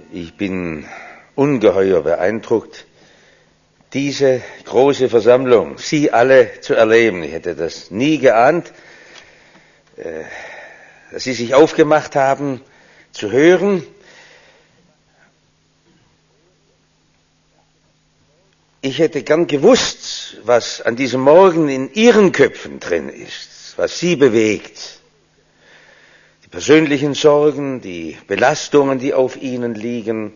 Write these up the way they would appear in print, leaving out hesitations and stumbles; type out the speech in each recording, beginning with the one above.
Ich bin ungeheuer beeindruckt, diese große Versammlung, Sie alle zu erleben. Ich hätte das nie geahnt, dass Sie sich aufgemacht haben, zu hören. Ich hätte gern gewusst, was an diesem Morgen in Ihren Köpfen drin ist, was Sie bewegt. Die persönlichen Sorgen, die Belastungen, die auf Ihnen liegen.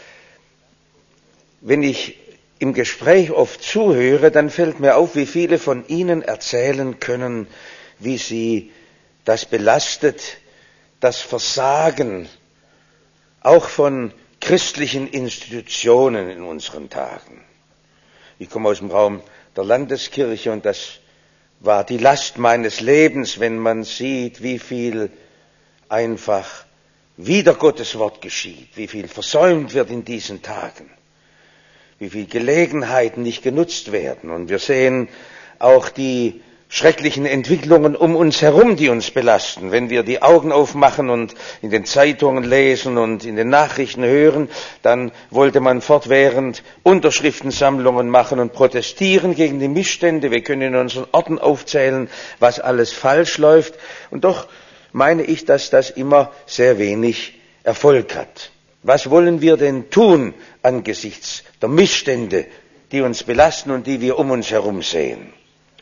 Wenn ich im Gespräch oft zuhöre, dann fällt mir auf, wie viele von Ihnen erzählen können, wie sie das belastet, das Versagen, auch von christlichen Institutionen in unseren Tagen. Ich komme aus dem Raum der Landeskirche und das war die Last meines Lebens, wenn man sieht, wie viel einfach wider Gottes Wort geschieht, wie viel versäumt wird in diesen Tagen, wie viele Gelegenheiten nicht genutzt werden. Und wir sehen auch die schrecklichen Entwicklungen um uns herum, die uns belasten. Wenn wir die Augen aufmachen und in den Zeitungen lesen und in den Nachrichten hören, dann wollte man fortwährend Unterschriftensammlungen machen und protestieren gegen die Missstände. Wir können in unseren Orten aufzählen, was alles falsch läuft. Und doch meine ich, dass das immer sehr wenig Erfolg hat. Was wollen wir denn tun angesichts der Missstände, die uns belasten und die wir um uns herum sehen?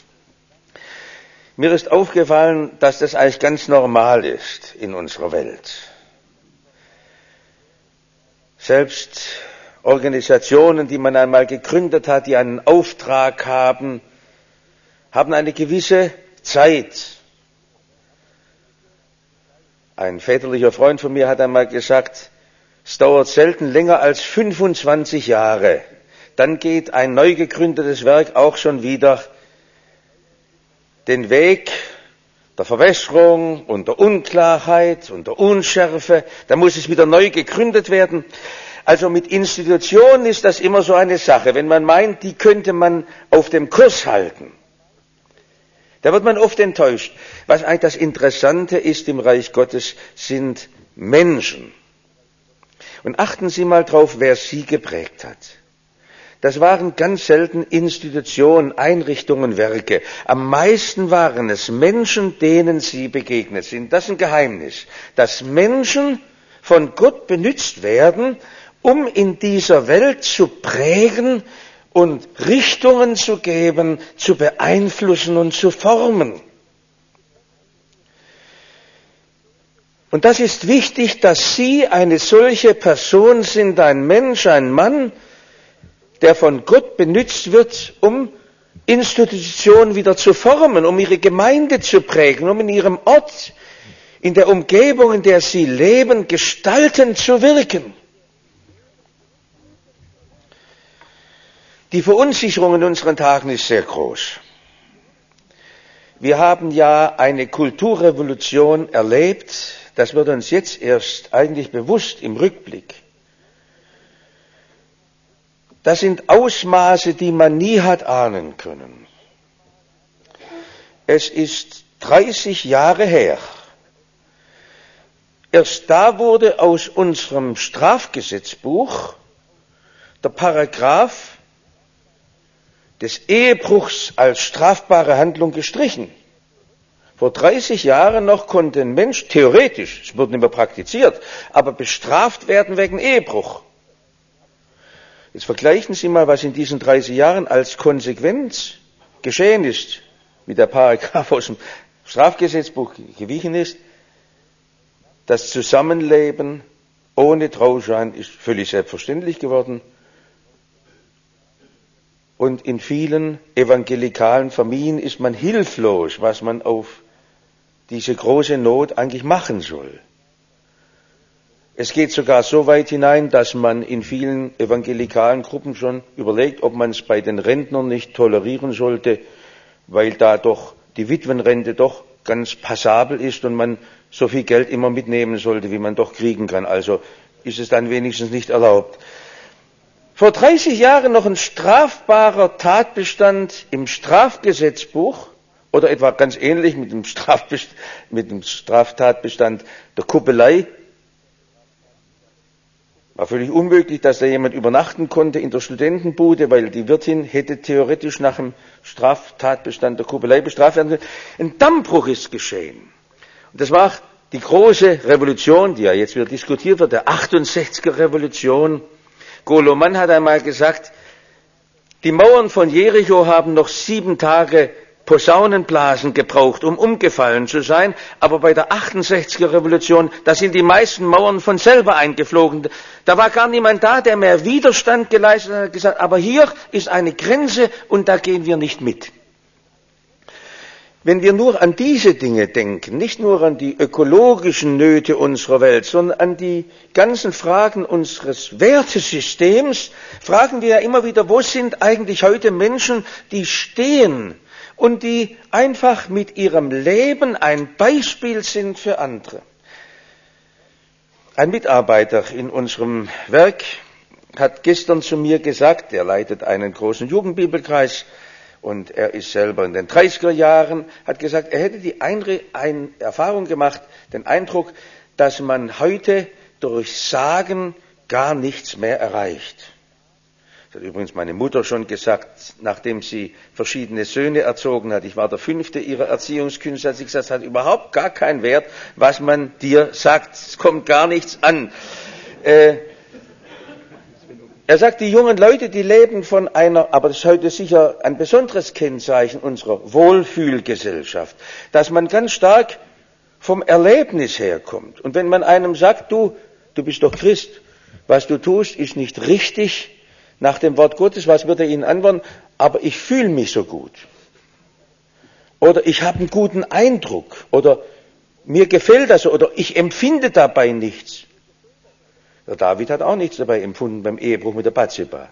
Mir ist aufgefallen, dass das eigentlich ganz normal ist in unserer Welt. Selbst Organisationen, die man einmal gegründet hat, die einen Auftrag haben, haben eine gewisse Zeit. Ein väterlicher Freund von mir hat einmal gesagt, es dauert selten länger als 25 Jahre. Dann geht ein neu gegründetes Werk auch schon wieder den Weg der Verwässerung und der Unklarheit und der Unschärfe. Da muss es wieder neu gegründet werden. Also mit Institutionen ist das immer so eine Sache. Wenn man meint, die könnte man auf dem Kurs halten, da wird man oft enttäuscht. Was eigentlich das Interessante ist im Reich Gottes, sind Menschen. Und achten Sie mal drauf, wer sie geprägt hat. Das waren ganz selten Institutionen, Einrichtungen, Werke. Am meisten waren es Menschen, denen sie begegnet sind. Das ist ein Geheimnis, dass Menschen von Gott benutzt werden, um in dieser Welt zu prägen und Richtungen zu geben, zu beeinflussen und zu formen. Und das ist wichtig, dass Sie eine solche Person sind, ein Mensch, ein Mann, der von Gott benutzt wird, um Institutionen wieder zu formen, um Ihre Gemeinde zu prägen, um in Ihrem Ort, in der Umgebung, in der Sie leben, gestaltend zu wirken. Die Verunsicherung in unseren Tagen ist sehr groß. Wir haben ja eine Kulturrevolution erlebt, das wird uns jetzt erst eigentlich bewusst im Rückblick. Das sind Ausmaße, die man nie hat ahnen können. Es ist 30 Jahre her. Erst da wurde aus unserem Strafgesetzbuch der Paragraph des Ehebruchs als strafbare Handlung gestrichen. Vor 30 Jahren noch konnte ein Mensch theoretisch, es wurde nicht mehr praktiziert, aber bestraft werden wegen Ehebruch. Jetzt vergleichen Sie mal, was in diesen 30 Jahren als Konsequenz geschehen ist, wie der Paragraph aus dem Strafgesetzbuch gewichen ist. Das Zusammenleben ohne Trauschein ist völlig selbstverständlich geworden. Und in vielen evangelikalen Familien ist man hilflos, was man auf diese große Not eigentlich machen soll. Es geht sogar so weit hinein, dass man in vielen evangelikalen Gruppen schon überlegt, ob man es bei den Rentnern nicht tolerieren sollte, weil da doch die Witwenrente doch ganz passabel ist und man so viel Geld immer mitnehmen sollte, wie man doch kriegen kann. Also ist es dann wenigstens nicht erlaubt. Vor 30 Jahren noch ein strafbarer Tatbestand im Strafgesetzbuch oder etwa ganz ähnlich mit dem Straftatbestand der Kuppelei. War völlig unmöglich, dass da jemand übernachten konnte in der Studentenbude, weil die Wirtin hätte theoretisch nach dem Straftatbestand der Kuppelei bestraft werden können. Ein Dammbruch ist geschehen. Und das war die große Revolution, die ja jetzt wieder diskutiert wird, der 68er Revolution. Golo Mann hat einmal gesagt, die Mauern von Jericho haben noch 7 Tage Posaunenblasen gebraucht, um umgefallen zu sein, aber bei der 68er Revolution, da sind die meisten Mauern von selber eingeflogen. Da war gar niemand da, der mehr Widerstand geleistet hat, gesagt, aber hier ist eine Grenze und da gehen wir nicht mit. Wenn wir nur an diese Dinge denken, nicht nur an die ökologischen Nöte unserer Welt, sondern an die ganzen Fragen unseres Wertesystems, fragen wir ja immer wieder, wo sind eigentlich heute Menschen, die stehen und die einfach mit ihrem Leben ein Beispiel sind für andere. Ein Mitarbeiter in unserem Werk hat gestern zu mir gesagt, er leitet einen großen Jugendbibelkreis und er ist selber in den 30er Jahren, hat gesagt, er hätte die Erfahrung gemacht, den Eindruck, dass man heute durch Sagen gar nichts mehr erreicht. Das hat übrigens meine Mutter schon gesagt, nachdem sie verschiedene Söhne erzogen hat. Ich war der 5. ihrer Erziehungskünste, hat sie gesagt, es hat überhaupt gar keinen Wert, was man dir sagt. Es kommt gar nichts an. Er sagt, die jungen Leute, die leben von einer, aber das ist heute sicher ein besonderes Kennzeichen unserer Wohlfühlgesellschaft, dass man ganz stark vom Erlebnis herkommt. Und wenn man einem sagt, du bist doch Christ, was du tust, ist nicht richtig, nach dem Wort Gottes, was wird er Ihnen antworten? Aber ich fühle mich so gut. Oder ich habe einen guten Eindruck. Oder mir gefällt das. Oder ich empfinde dabei nichts. Der David hat auch nichts dabei empfunden beim Ehebruch mit der Bathseba.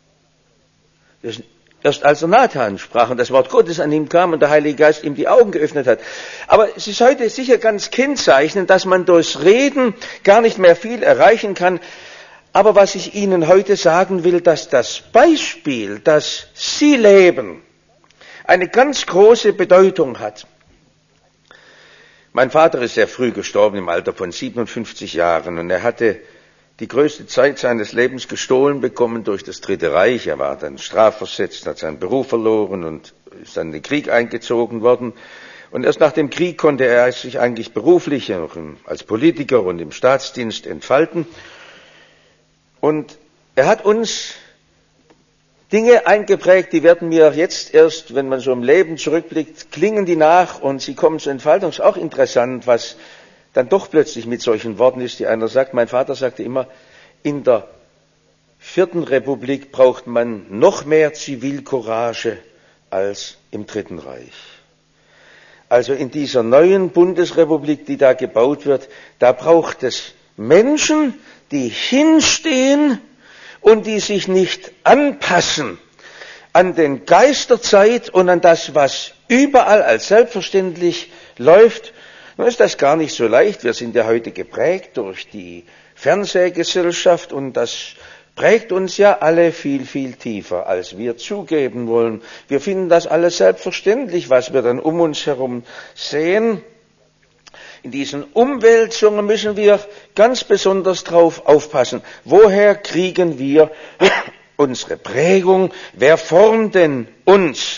Erst als der Nathan sprach und das Wort Gottes an ihm kam und der Heilige Geist ihm die Augen geöffnet hat. Aber es ist heute sicher ganz kennzeichnend, dass man durchs Reden gar nicht mehr viel erreichen kann. Aber was ich Ihnen heute sagen will, dass das Beispiel, das Sie leben, eine ganz große Bedeutung hat. Mein Vater ist sehr früh gestorben, im Alter von 57 Jahren, und er hatte die größte Zeit seines Lebens gestohlen bekommen durch das Dritte Reich. Er war dann strafversetzt, hat seinen Beruf verloren und ist dann in den Krieg eingezogen worden. Und erst nach dem Krieg konnte er sich eigentlich beruflich als Politiker und im Staatsdienst entfalten. Und er hat uns Dinge eingeprägt, die werden mir jetzt erst, wenn man so im Leben zurückblickt, klingen die nach und sie kommen zur Entfaltung. Ist auch interessant, was dann doch plötzlich mit solchen Worten ist, die einer sagt. Mein Vater sagte immer, in der 4. Republik braucht man noch mehr Zivilcourage als im Dritten Reich. Also in dieser neuen Bundesrepublik, die da gebaut wird, da braucht es Menschen, die hinstehen und die sich nicht anpassen an den Geist der Zeit und an das, was überall als selbstverständlich läuft. Nun ist das gar nicht so leicht. Wir sind ja heute geprägt durch die Fernsehgesellschaft und das prägt uns ja alle viel, viel tiefer, als wir zugeben wollen. Wir finden das alles selbstverständlich, was wir dann um uns herum sehen. In diesen Umwälzungen müssen wir ganz besonders drauf aufpassen. Woher kriegen wir unsere Prägung? Wer formt denn uns?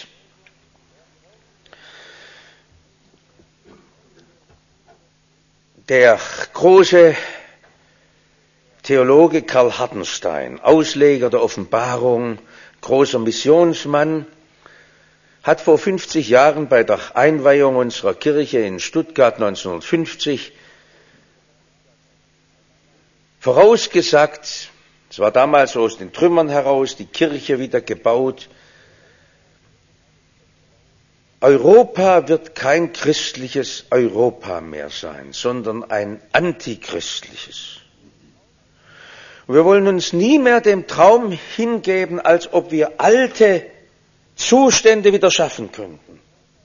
Der große Theologe Karl Hartenstein, Ausleger der Offenbarung, großer Missionsmann, hat vor 50 Jahren bei der Einweihung unserer Kirche in Stuttgart 1950 vorausgesagt, es war damals so aus den Trümmern heraus, die Kirche wieder gebaut, Europa wird kein christliches Europa mehr sein, sondern ein antichristliches. Und wir wollen uns nie mehr dem Traum hingeben, als ob wir alte Zustände wieder schaffen könnten.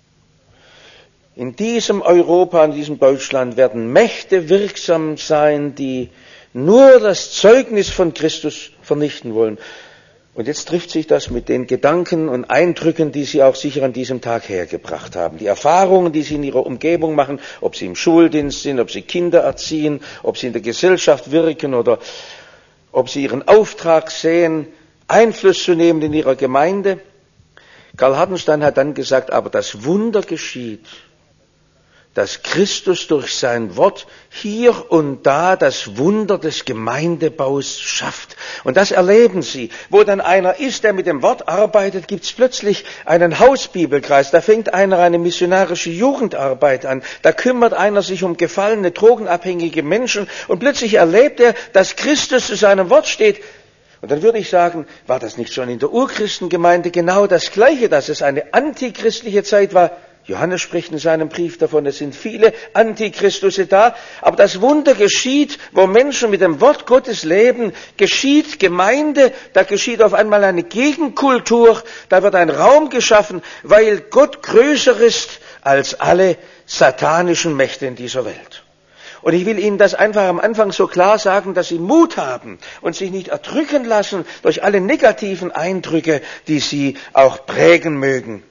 In diesem Europa, in diesem Deutschland werden Mächte wirksam sein, die nur das Zeugnis von Christus vernichten wollen. Und jetzt trifft sich das mit den Gedanken und Eindrücken, die Sie auch sicher an diesem Tag hergebracht haben. Die Erfahrungen, die Sie in Ihrer Umgebung machen, ob Sie im Schuldienst sind, ob Sie Kinder erziehen, ob Sie in der Gesellschaft wirken oder ob sie ihren Auftrag sehen, Einfluss zu nehmen in ihrer Gemeinde. Karl Hartenstein hat dann gesagt, aber das Wunder geschieht, dass Christus durch sein Wort hier und da das Wunder des Gemeindebaus schafft. Und das erleben Sie. Wo dann einer ist, der mit dem Wort arbeitet, gibt es plötzlich einen Hausbibelkreis. Da fängt einer eine missionarische Jugendarbeit an. Da kümmert einer sich um gefallene, drogenabhängige Menschen. Und plötzlich erlebt er, dass Christus zu seinem Wort steht. Und dann würde ich sagen, war das nicht schon in der Urchristengemeinde genau das Gleiche, dass es eine antichristliche Zeit war? Johannes spricht in seinem Brief davon, es sind viele Antichristusse da, aber das Wunder geschieht, wo Menschen mit dem Wort Gottes leben, geschieht Gemeinde, da geschieht auf einmal eine Gegenkultur, da wird ein Raum geschaffen, weil Gott größer ist als alle satanischen Mächte in dieser Welt. Und ich will Ihnen das einfach am Anfang so klar sagen, dass Sie Mut haben und sich nicht erdrücken lassen durch alle negativen Eindrücke, die Sie auch prägen mögen.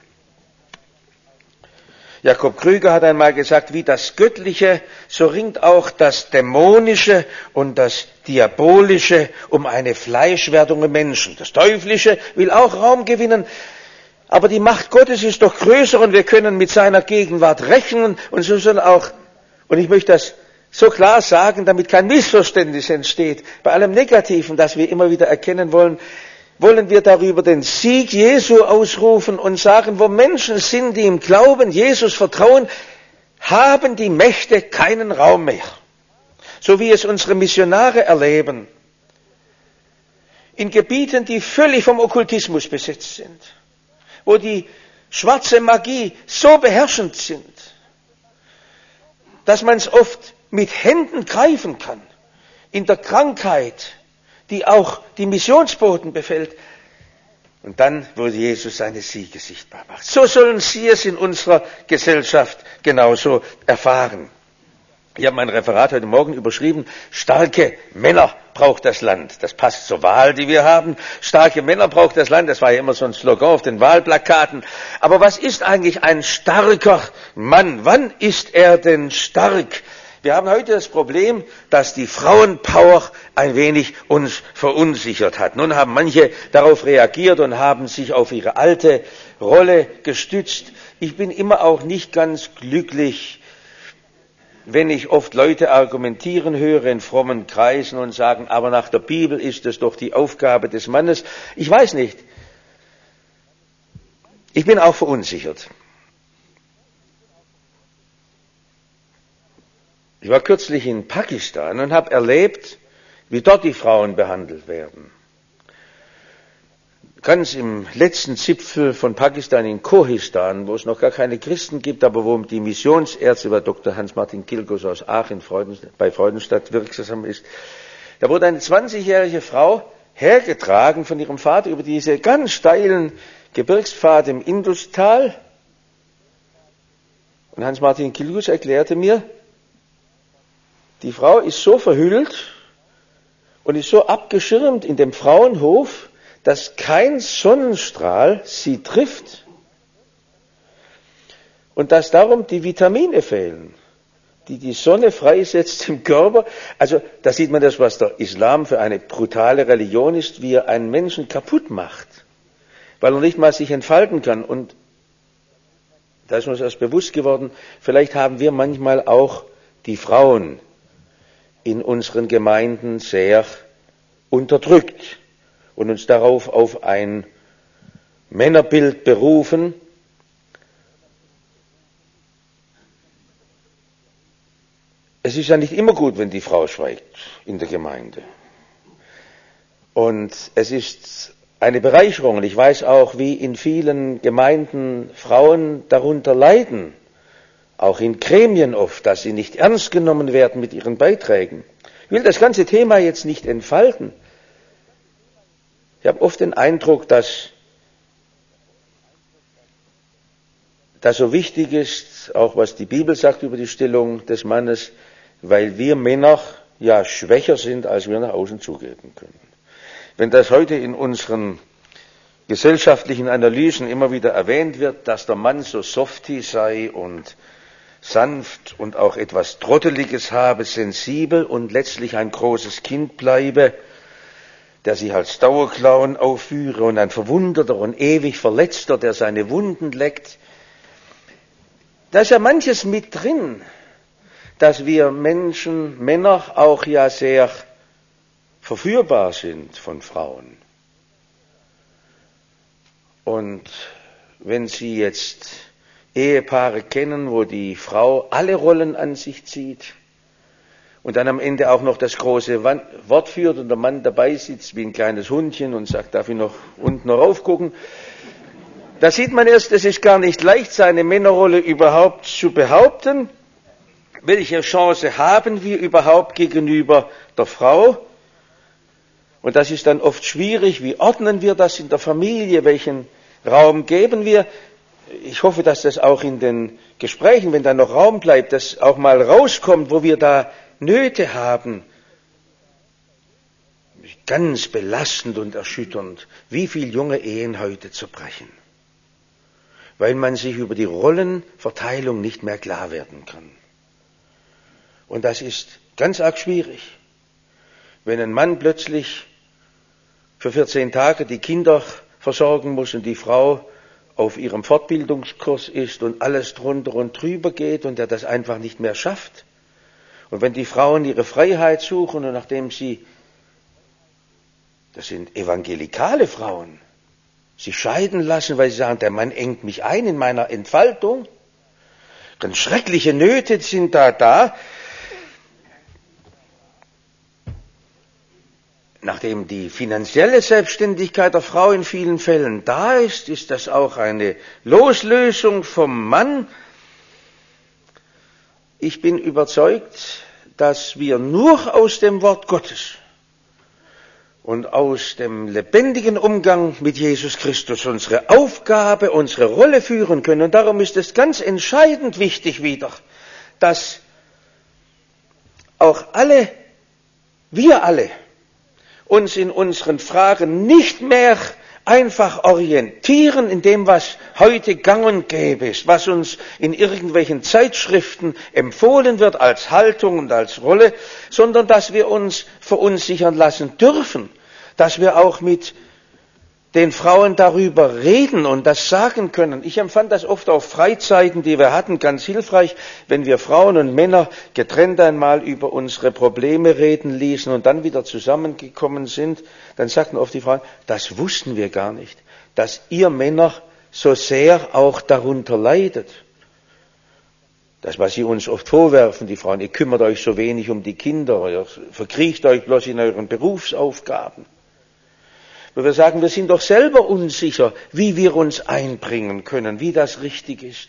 Jakob Krüger hat einmal gesagt, wie das Göttliche, so ringt auch das Dämonische und das Diabolische um eine Fleischwerdung im Menschen. Das Teuflische will auch Raum gewinnen, aber die Macht Gottes ist doch größer und wir können mit seiner Gegenwart rechnen und so soll auch, und ich möchte das so klar sagen, damit kein Missverständnis entsteht, bei allem Negativen, das wir immer wieder erkennen wollen, wollen wir darüber den Sieg Jesu ausrufen und sagen, wo Menschen sind, die im Glauben Jesus vertrauen, haben die Mächte keinen Raum mehr. So wie es unsere Missionare erleben, in Gebieten, die völlig vom Okkultismus besetzt sind, wo die schwarze Magie so beherrschend sind, dass man es oft mit Händen greifen kann, in der Krankheit, die auch die Missionsboten befällt. Und dann wurde Jesus seine Siege sichtbar machen. So sollen Sie es in unserer Gesellschaft genauso erfahren. Ich habe mein Referat heute Morgen überschrieben, starke Männer braucht das Land. Das passt zur Wahl, die wir haben. Starke Männer braucht das Land. Das war ja immer so ein Slogan auf den Wahlplakaten. Aber was ist eigentlich ein starker Mann? Wann ist er denn stark? Wir haben heute das Problem, dass die Frauenpower ein wenig uns verunsichert hat. Nun haben manche darauf reagiert und haben sich auf ihre alte Rolle gestützt. Ich bin immer auch nicht ganz glücklich, wenn ich oft Leute argumentieren höre in frommen Kreisen und sagen, aber nach der Bibel ist es doch die Aufgabe des Mannes. Ich weiß nicht. Ich bin auch verunsichert. Ich war kürzlich in Pakistan und habe erlebt, wie dort die Frauen behandelt werden. Ganz im letzten Zipfel von Pakistan in Kohistan, wo es noch gar keine Christen gibt, aber wo die Missionsärzte, weil Dr. Hans-Martin Kilgos aus Aachen bei Freudenstadt wirksam ist, da wurde eine 20-jährige Frau hergetragen von ihrem Vater über diese ganz steilen Gebirgspfade im Industal. Und Hans-Martin Kilgos erklärte mir, die Frau ist so verhüllt und ist so abgeschirmt in dem Frauenhof, dass kein Sonnenstrahl sie trifft und dass darum die Vitamine fehlen, die die Sonne freisetzt im Körper. Also da sieht man das, was der Islam für eine brutale Religion ist, wie er einen Menschen kaputt macht, weil er nicht mal sich entfalten kann. Und da ist uns erst bewusst geworden, vielleicht haben wir manchmal auch die Frauen in unseren Gemeinden sehr unterdrückt und uns darauf auf ein Männerbild berufen. Es ist ja nicht immer gut, wenn die Frau schweigt in der Gemeinde. Und es ist eine Bereicherung. Und ich weiß auch, wie in vielen Gemeinden Frauen darunter leiden. Auch in Gremien oft, dass sie nicht ernst genommen werden mit ihren Beiträgen. Ich will das ganze Thema jetzt nicht entfalten. Ich habe oft den Eindruck, dass das so wichtig ist, auch was die Bibel sagt über die Stellung des Mannes, weil wir Männer ja schwächer sind, als wir nach außen zugeben können. Wenn das heute in unseren gesellschaftlichen Analysen immer wieder erwähnt wird, dass der Mann so softy sei und sanft und auch etwas Trotteliges habe, sensibel und letztlich ein großes Kind bleibe, der sich als Dauerclown aufführe und ein Verwundeter und ewig Verletzter, der seine Wunden leckt. Da ist ja manches mit drin, dass wir Menschen, Männer auch ja sehr verführbar sind von Frauen. Und wenn Sie jetzt Ehepaare kennen, wo die Frau alle Rollen an sich zieht und dann am Ende auch noch das große Wort führt und der Mann dabei sitzt wie ein kleines Hundchen und sagt, darf ich noch unten noch raufgucken? Da sieht man erst, es ist gar nicht leicht, seine Männerrolle überhaupt zu behaupten. Welche Chance haben wir überhaupt gegenüber der Frau? Und das ist dann oft schwierig. Wie ordnen wir das in der Familie? Welchen Raum geben wir? Ich hoffe, dass das auch in den Gesprächen, wenn da noch Raum bleibt, dass auch mal rauskommt, wo wir da Nöte haben. Ganz belastend und erschütternd, wie viele junge Ehen heute zerbrechen, weil man sich über die Rollenverteilung nicht mehr klar werden kann. Und das ist ganz arg schwierig, wenn ein Mann plötzlich für 14 Tage die Kinder versorgen muss und die Frau auf ihrem Fortbildungskurs ist und alles drunter und drüber geht und er das einfach nicht mehr schafft. Und wenn die Frauen ihre Freiheit suchen und nachdem sie, das sind evangelikale Frauen, sich scheiden lassen, weil sie sagen, der Mann engt mich ein in meiner Entfaltung, ganz schreckliche Nöte sind da. Nachdem die finanzielle Selbstständigkeit der Frau in vielen Fällen da ist, ist das auch eine Loslösung vom Mann. Ich bin überzeugt, dass wir nur aus dem Wort Gottes und aus dem lebendigen Umgang mit Jesus Christus unsere Aufgabe, unsere Rolle führen können. Und darum ist es ganz entscheidend wichtig wieder, dass auch wir alle, uns in unseren Fragen nicht mehr einfach orientieren in dem, was heute gang und gäbe ist, was uns in irgendwelchen Zeitschriften empfohlen wird als Haltung und als Rolle, sondern dass wir uns verunsichern lassen dürfen, dass wir auch mit den Frauen darüber reden und das sagen können. Ich empfand das oft auf Freizeiten, die wir hatten, ganz hilfreich, wenn wir Frauen und Männer getrennt einmal über unsere Probleme reden ließen und dann wieder zusammengekommen sind, dann sagten oft die Frauen, das wussten wir gar nicht, dass ihr Männer so sehr auch darunter leidet. Das, was sie uns oft vorwerfen, die Frauen, ihr kümmert euch so wenig um die Kinder, ihr verkriecht euch bloß in euren Berufsaufgaben. Wo wir sagen, wir sind doch selber unsicher, wie wir uns einbringen können, wie das richtig ist.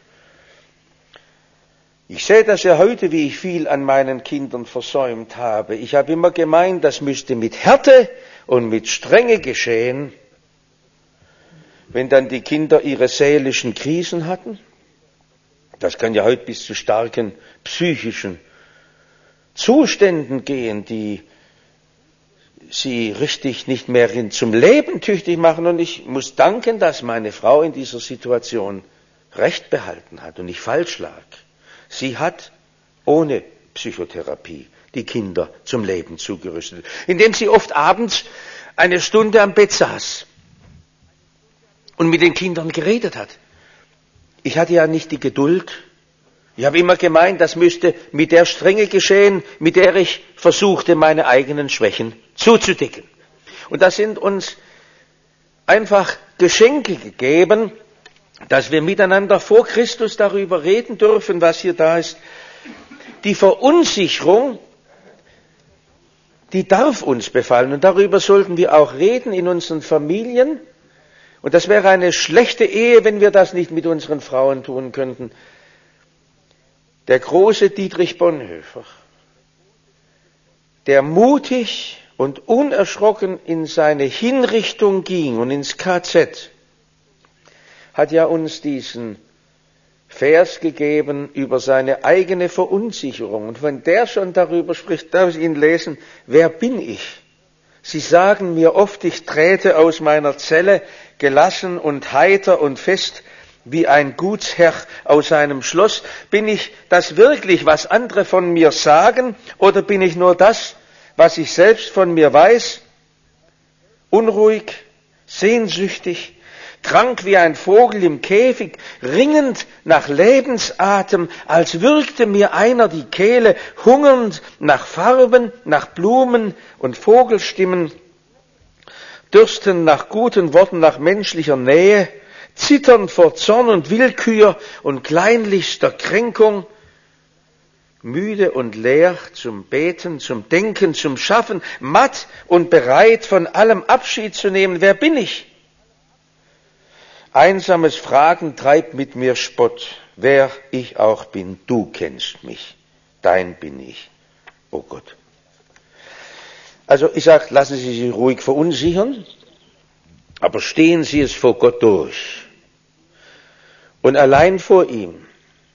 Ich sehe das ja heute, wie ich viel an meinen Kindern versäumt habe. Ich habe immer gemeint, das müsste mit Härte und mit Strenge geschehen, wenn dann die Kinder ihre seelischen Krisen hatten. Das kann ja heute bis zu starken psychischen Zuständen gehen, die sie richtig nicht mehr zum Leben tüchtig machen. Und ich muss danken, dass meine Frau in dieser Situation Recht behalten hat und nicht falsch lag. Sie hat ohne Psychotherapie die Kinder zum Leben zugerüstet, indem sie oft abends eine Stunde am Bett saß und mit den Kindern geredet hat. Ich hatte ja nicht die Geduld. Ich habe immer gemeint, das müsste mit der Strenge geschehen, mit der ich versuchte, meine eigenen Schwächen zuzudecken. Und da sind uns einfach Geschenke gegeben, dass wir miteinander vor Christus darüber reden dürfen, was hier da ist. Die Verunsicherung, die darf uns befallen und darüber sollten wir auch reden in unseren Familien. Und das wäre eine schlechte Ehe, wenn wir das nicht mit unseren Frauen tun könnten. Der große Dietrich Bonhoeffer, der mutig und unerschrocken in seine Hinrichtung ging und ins KZ, hat ja uns diesen Vers gegeben über seine eigene Verunsicherung. Und wenn der schon darüber spricht, darf ich Ihnen lesen, wer bin ich? Sie sagen mir oft, ich träte aus meiner Zelle gelassen und heiter und fest wie ein Gutsherr aus seinem Schloss. Bin ich das wirklich, was andere von mir sagen, oder bin ich nur das, was ich selbst von mir weiß? unruhig, sehnsüchtig, krank wie ein Vogel im Käfig, ringend nach Lebensatem, als würgte mir einer die Kehle, hungernd nach Farben, nach Blumen und Vogelstimmen, dürstend nach guten Worten, nach menschlicher Nähe, zitternd vor Zorn und Willkür und kleinlichster Kränkung, müde und leer zum Beten, zum Denken, zum Schaffen, matt und bereit, von allem Abschied zu nehmen. Wer bin ich? Einsames Fragen treibt mit mir Spott. Wer ich auch bin, du kennst mich. Dein bin ich, oh Gott. Also ich sage, lassen Sie sich ruhig verunsichern, aber stehen Sie es vor Gott durch. Und allein vor ihm.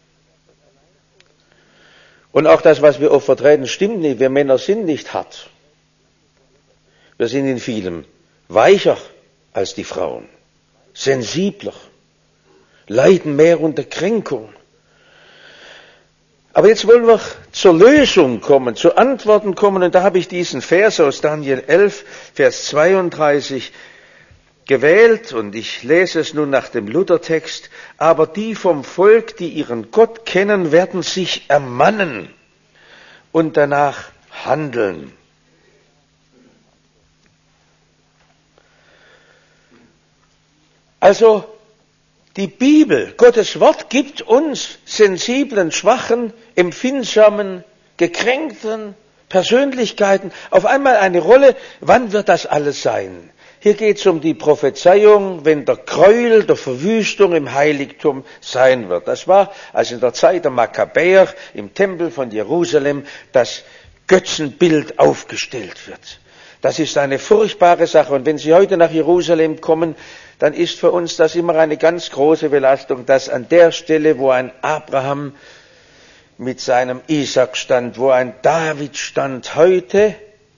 Und auch das, was wir oft vertreten, stimmt nicht. Wir Männer sind nicht hart. Wir sind in vielem weicher als die Frauen, sensibler, leiden mehr unter Kränkung. Aber jetzt wollen wir zur Lösung kommen, zu Antworten kommen. Und da habe ich diesen Vers aus Daniel 11, Vers 32 gewählt. Und ich lese es nun nach dem Luthertext. Aber die vom Volk, die ihren Gott kennen, werden sich ermannen und danach handeln. Also die Bibel, Gottes Wort, gibt uns sensiblen, schwachen, empfindsamen, gekränkten Persönlichkeiten auf einmal eine Rolle. Wann wird das alles sein? Hier geht es um die Prophezeiung, wenn der Gräuel der Verwüstung im Heiligtum sein wird. Das war, als in der Zeit der Makkabäer im Tempel von Jerusalem das Götzenbild aufgestellt wird. Das ist eine furchtbare Sache. Und wenn Sie heute nach Jerusalem kommen, dann ist für uns das immer eine ganz große Belastung, dass an der Stelle, wo ein Abraham mit seinem Isaak stand, wo ein David stand, heute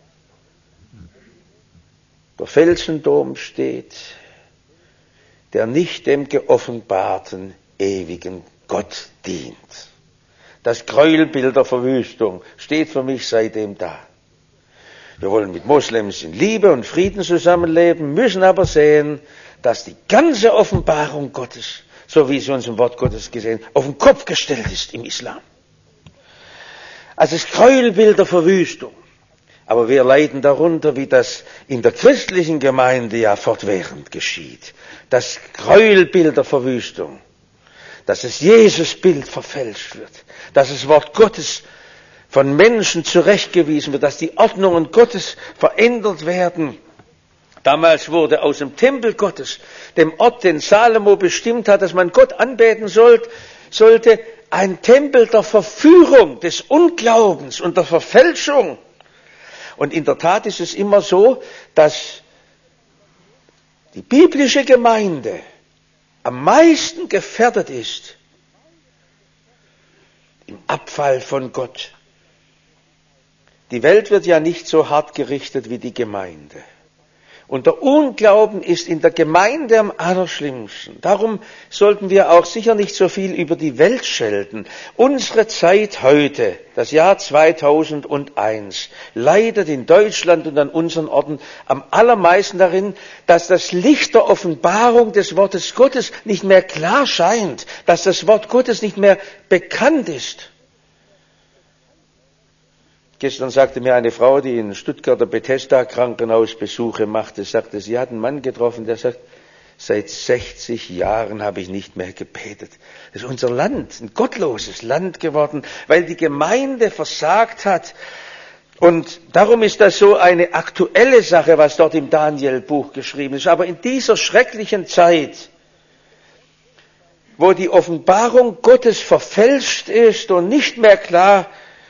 der Felsendom steht, der nicht dem geoffenbarten ewigen Gott dient. Das Gräuelbild der Verwüstung steht für mich seitdem da. Wir wollen mit Moslems in Liebe und Frieden zusammenleben, müssen aber sehen, dass die ganze Offenbarung Gottes, so wie sie uns im Wort Gottes gesehen, auf den Kopf gestellt ist im Islam. Also das Gräuelbild der Verwüstung. Aber wir leiden darunter, wie das in der christlichen Gemeinde ja fortwährend geschieht. Das Gräuelbild der Verwüstung. Dass das Jesusbild verfälscht wird. Dass das Wort Gottes von Menschen zurechtgewiesen wird. Dass die Ordnungen Gottes verändert werden. Damals wurde aus dem Tempel Gottes, dem Ort, den Salomo bestimmt hat, dass man Gott anbeten sollte, ein Tempel der Verführung, des Unglaubens und der Verfälschung. Und in der Tat ist es immer so, dass die biblische Gemeinde am meisten gefährdet ist im Abfall von Gott. Die Welt wird ja nicht so hart gerichtet wie die Gemeinde. Und der Unglauben ist in der Gemeinde am allerschlimmsten. Darum sollten wir auch sicher nicht so viel über die Welt schelten. Unsere Zeit heute, das Jahr 2001, leidet in Deutschland und an unseren Orten am allermeisten darin, dass das Licht der Offenbarung des Wortes Gottes nicht mehr klar scheint, dass das Wort Gottes nicht mehr bekannt ist. Gestern sagte mir eine Frau, die in Stuttgarter Bethesda-Krankenhaus Besuche machte, sagte, sie hat einen Mann getroffen, der sagt, seit 60 Jahren habe ich nicht mehr gebetet. Das ist unser Land, ein gottloses Land geworden, weil die Gemeinde versagt hat. Und darum ist das so eine aktuelle Sache, was dort im Daniel-Buch geschrieben ist. Aber in dieser schrecklichen Zeit, wo die Offenbarung Gottes verfälscht ist und nicht mehr klar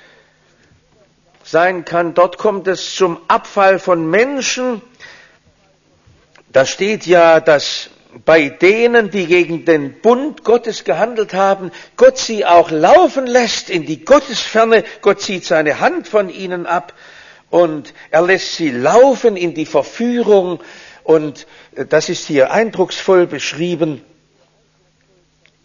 sein kann, dort kommt es zum Abfall von Menschen. Da steht ja, dass bei denen, die gegen den Bund Gottes gehandelt haben, Gott sie auch laufen lässt in die Gottesferne. Gott zieht seine Hand von ihnen ab und er lässt sie laufen in die Verführung. Und das ist hier eindrucksvoll beschrieben.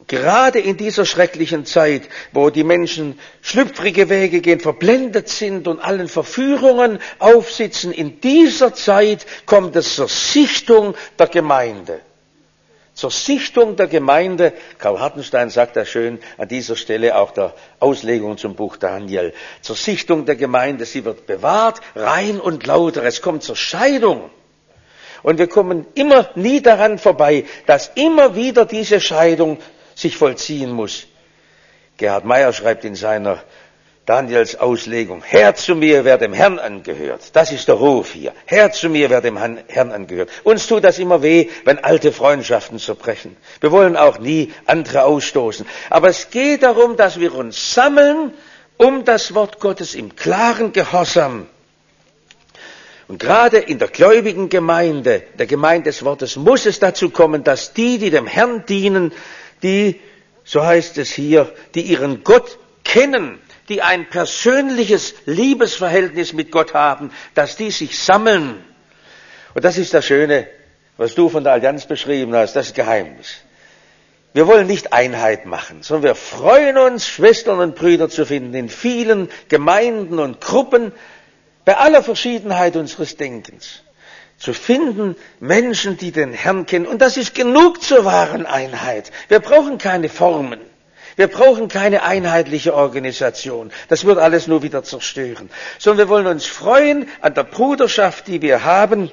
Gerade in dieser schrecklichen Zeit, wo die Menschen schlüpfrige Wege gehen, verblendet sind und allen Verführungen aufsitzen, in dieser Zeit kommt es zur Sichtung der Gemeinde. Zur Sichtung der Gemeinde, Karl Hartenstein sagt das schön an dieser Stelle auch der Auslegung zum Buch Daniel, zur Sichtung der Gemeinde, sie wird bewahrt, rein und lauter, es kommt zur Scheidung. Und wir kommen immer nie daran vorbei, dass immer wieder diese Scheidung sich vollziehen muss. Gerhard Meyer schreibt in seiner Daniels Auslegung, Herr zu mir, wer dem Herrn angehört. Das ist der Ruf hier. Herr zu mir, wer dem Herrn angehört. Uns tut das immer weh, wenn alte Freundschaften zerbrechen. Wir wollen auch nie andere ausstoßen. Aber es geht darum, dass wir uns sammeln, um das Wort Gottes im klaren Gehorsam. Und gerade in der gläubigen Gemeinde, der Gemeinde des Wortes, muss es dazu kommen, dass die dem Herrn dienen, die, so heißt es hier, die ihren Gott kennen, die ein persönliches Liebesverhältnis mit Gott haben, dass die sich sammeln. Und das ist das Schöne, was du von der Allianz beschrieben hast, das Geheimnis. Wir wollen nicht Einheit machen, sondern wir freuen uns, Schwestern und Brüder zu finden in vielen Gemeinden und Gruppen, bei aller Verschiedenheit unseres Denkens. Zu finden Menschen, die den Herrn kennen. Und das ist genug zur wahren Einheit. Wir brauchen keine Formen. Wir brauchen keine einheitliche Organisation. Das wird alles nur wieder zerstören. Sondern wir wollen uns freuen an der Bruderschaft, die wir haben.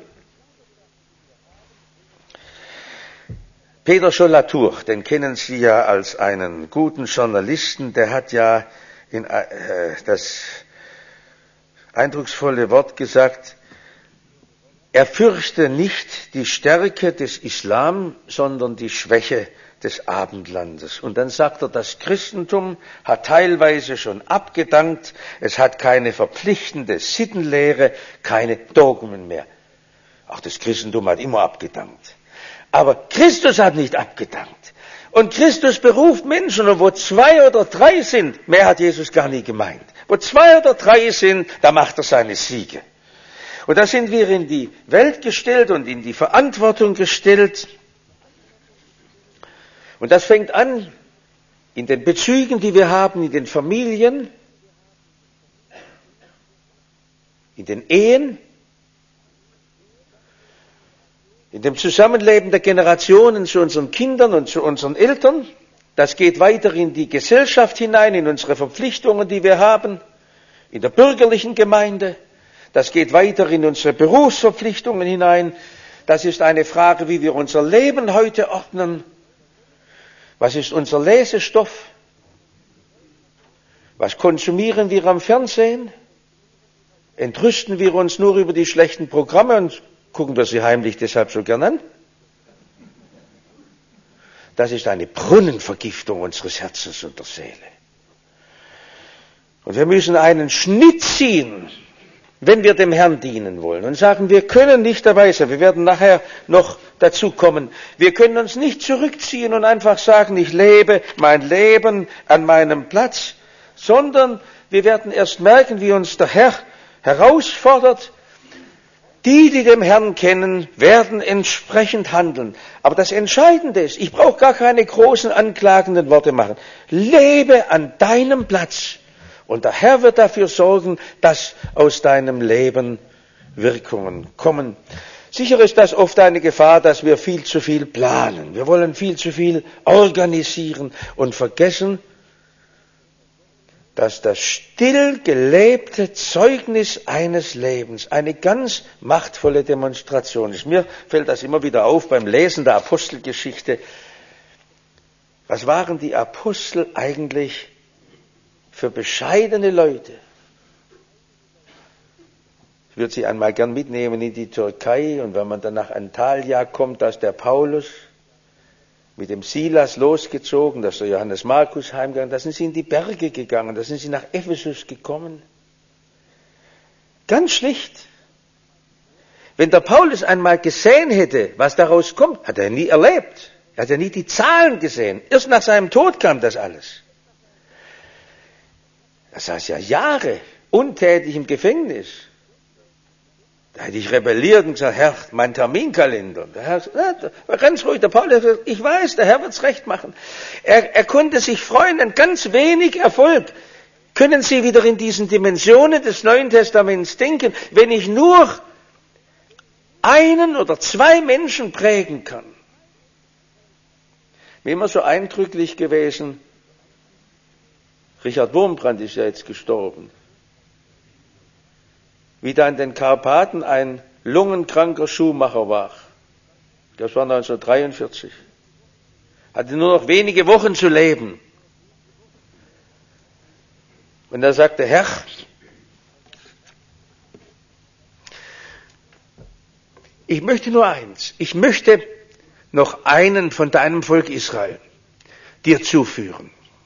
Peter Scholl-Latour, den kennen Sie ja als einen guten Journalisten, der hat ja das eindrucksvolle Wort gesagt, er fürchte nicht die Stärke des Islam, sondern die Schwäche des Abendlandes. Und dann sagt er, das Christentum hat teilweise schon abgedankt, es hat keine verpflichtende Sittenlehre, keine Dogmen mehr. Auch das Christentum hat immer abgedankt. Aber Christus hat nicht abgedankt. Und Christus beruft Menschen, und wo 2 oder 3 sind, mehr hat Jesus gar nie gemeint. Wo 2 oder 3 sind, da macht er seine Siege. Und da sind wir in die Welt gestellt und in die Verantwortung gestellt. Und das fängt an in den Bezügen, die wir haben, in den Familien, in den Ehen, in dem Zusammenleben der Generationen zu unseren Kindern und zu unseren Eltern. Das geht weiter in die Gesellschaft hinein, in unsere Verpflichtungen, die wir haben, in der bürgerlichen Gemeinde. Das geht weiter in unsere Berufsverpflichtungen hinein. Das ist eine Frage, wie wir unser Leben heute ordnen. Was ist unser Lesestoff? Was konsumieren wir am Fernsehen? Entrüsten wir uns nur über die schlechten Programme und gucken wir sie heimlich deshalb so gern an? Das ist eine Brunnenvergiftung unseres Herzens und der Seele. Und wir müssen einen Schnitt ziehen, wenn wir dem Herrn dienen wollen und sagen, wir können nicht dabei sein, wir werden nachher noch dazu kommen, wir können uns nicht zurückziehen und einfach sagen, ich lebe mein Leben an meinem Platz, sondern wir werden erst merken, wie uns der Herr herausfordert. Die dem Herrn kennen, werden entsprechend handeln. Aber das Entscheidende ist, ich brauche gar keine großen anklagenden Worte machen. Lebe an deinem Platz. Und der Herr wird dafür sorgen, dass aus deinem Leben Wirkungen kommen. Sicher ist das oft eine Gefahr, dass wir viel zu viel planen. Wir wollen viel zu viel organisieren und vergessen, dass das still gelebte Zeugnis eines Lebens eine ganz machtvolle Demonstration ist. Mir fällt das immer wieder auf beim Lesen der Apostelgeschichte. Was waren die Apostel eigentlich für bescheidene Leute? Ich würde sie einmal gern mitnehmen in die Türkei, und wenn man dann nach Antalya kommt, da ist der Paulus mit dem Silas losgezogen, da ist der Johannes Markus heimgegangen, da sind sie in die Berge gegangen, da sind sie nach Ephesus gekommen. Ganz schlicht. Wenn der Paulus einmal gesehen hätte, was daraus kommt, hat er nie erlebt. Er hat ja nie die Zahlen gesehen. Erst nach seinem Tod kam das alles. Er saß ja Jahre untätig im Gefängnis. Da hätte ich rebelliert und gesagt, Herr, mein Terminkalender. Der Herr war ganz ruhig, der Paulus hat gesagt, ich weiß, der Herr wird's recht machen. Er konnte sich freuen, ein ganz wenig Erfolg. Können Sie wieder in diesen Dimensionen des Neuen Testaments denken, wenn ich nur einen oder zwei Menschen prägen kann? Mir immer so eindrücklich gewesen, Richard Wurmbrand ist ja jetzt gestorben. Wie da in den Karpaten ein lungenkranker Schuhmacher war. Das war 1943. Hatte nur noch wenige Wochen zu leben. Und er sagte, Herr, ich möchte nur eins. Ich möchte noch einen von deinem Volk Israel dir zuführen.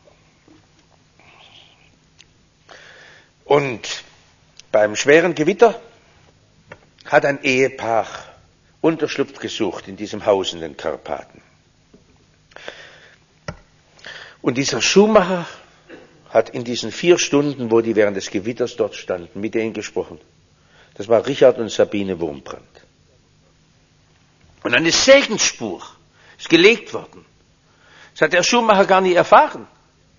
Und beim schweren Gewitter hat ein Ehepaar Unterschlupf gesucht in diesem Haus in den Karpaten. Und dieser Schuhmacher hat in diesen 4 Stunden, wo die während des Gewitters dort standen, mit denen gesprochen. Das war Richard und Sabine Wurmbrand. Und eine Segensspur ist gelegt worden. Das hat der Schuhmacher gar nie erfahren.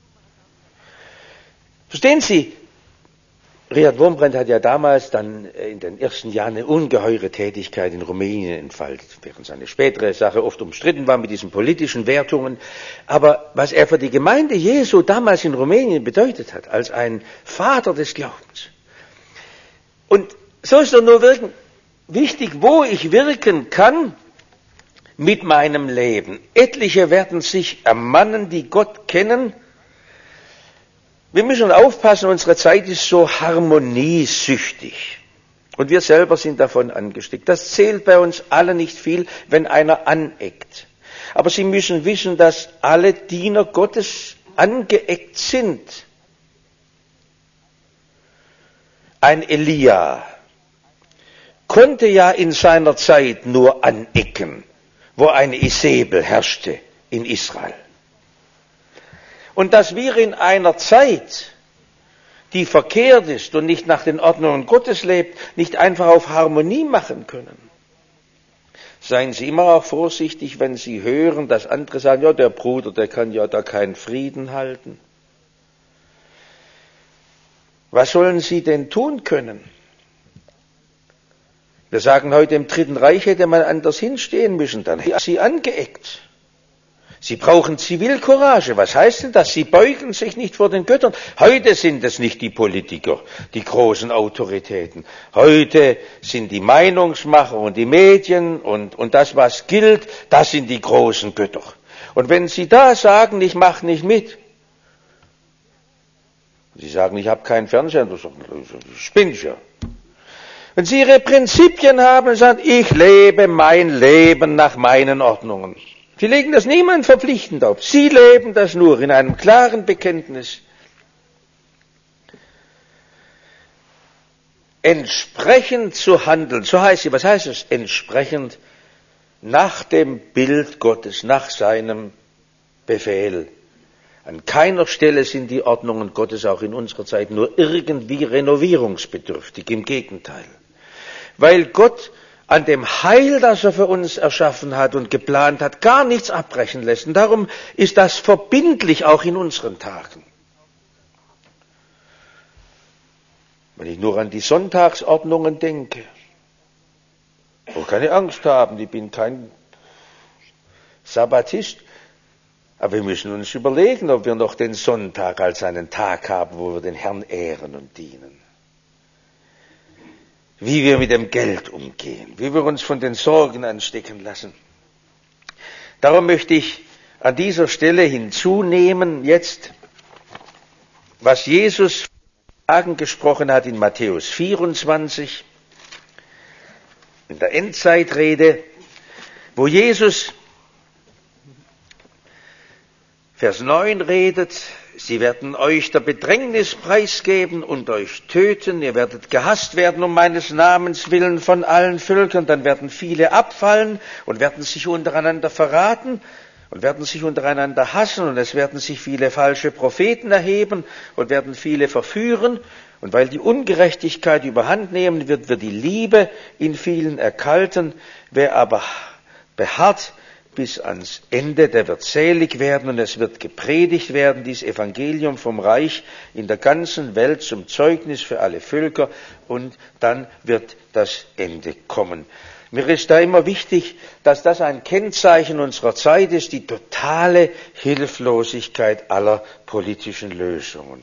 Verstehen Sie? Richard Wurmbrand hat ja damals dann in den ersten Jahren eine ungeheure Tätigkeit in Rumänien entfaltet, während seine spätere Sache oft umstritten war mit diesen politischen Wertungen. Aber was er für die Gemeinde Jesu damals in Rumänien bedeutet hat, als ein Vater des Glaubens. Und so ist doch nur wichtig, wo ich wirken kann mit meinem Leben. Etliche werden sich ermannen, die Gott kennen. Wir müssen aufpassen, unsere Zeit ist so harmoniesüchtig. Und wir selber sind davon angesteckt. Das zählt bei uns alle nicht viel, wenn einer aneckt. Aber Sie müssen wissen, dass alle Diener Gottes angeeckt sind. Ein Elia konnte ja in seiner Zeit nur anecken, wo eine Isabel herrschte in Israel. Und dass wir in einer Zeit, die verkehrt ist und nicht nach den Ordnungen Gottes lebt, nicht einfach auf Harmonie machen können. Seien Sie immer auch vorsichtig, wenn Sie hören, dass andere sagen, ja, der Bruder, der kann ja da keinen Frieden halten. Was sollen Sie denn tun können? Wir sagen heute, im Dritten Reich hätte man anders hinstehen müssen, dann hätte Sie angeeckt. Sie brauchen Zivilcourage. Was heißt denn das? Sie beugen sich nicht vor den Göttern. Heute sind es nicht die Politiker, die großen Autoritäten. Heute sind die Meinungsmacher und die Medien und das, was gilt, das sind die großen Götter. Und wenn Sie da sagen, ich mache nicht mit, Sie sagen, ich habe keinen Fernseher, das spinnt ja. Wenn Sie Ihre Prinzipien haben und sagen, ich lebe mein Leben nach meinen Ordnungen. Sie legen das niemand verpflichtend auf. Sie leben das nur in einem klaren Bekenntnis. Entsprechend zu handeln, so heißt es. Was heißt es? Entsprechend nach dem Bild Gottes, nach seinem Befehl. An keiner Stelle sind die Ordnungen Gottes auch in unserer Zeit nur irgendwie renovierungsbedürftig. Im Gegenteil. Weil Gott an dem Heil, das er für uns erschaffen hat und geplant hat, gar nichts abbrechen lässt. Und darum ist das verbindlich auch in unseren Tagen. Wenn ich nur an die Sonntagsordnungen denke, brauche keine Angst haben, ich bin kein Sabbatist. Aber wir müssen uns überlegen, ob wir noch den Sonntag als einen Tag haben, wo wir den Herrn ehren und dienen. Wie wir mit dem Geld umgehen, wie wir uns von den Sorgen anstecken lassen. Darum möchte ich an dieser Stelle hinzunehmen jetzt, was Jesus gesprochen hat in Matthäus 24, in der Endzeitrede, wo Jesus Vers 9 redet, sie werden euch der Bedrängnis preisgeben und euch töten, ihr werdet gehasst werden um meines Namens willen von allen Völkern, dann werden viele abfallen und werden sich untereinander verraten und werden sich untereinander hassen und es werden sich viele falsche Propheten erheben und werden viele verführen Und weil die Ungerechtigkeit überhand nehmen wird, wird die Liebe in vielen erkalten. Wer aber beharrt bis ans Ende, der wird selig werden, und es wird gepredigt werden, dieses Evangelium vom Reich in der ganzen Welt zum Zeugnis für alle Völker, und dann wird das Ende kommen. Mir ist da immer wichtig, dass das ein Kennzeichen unserer Zeit ist, die totale Hilflosigkeit aller politischen Lösungen.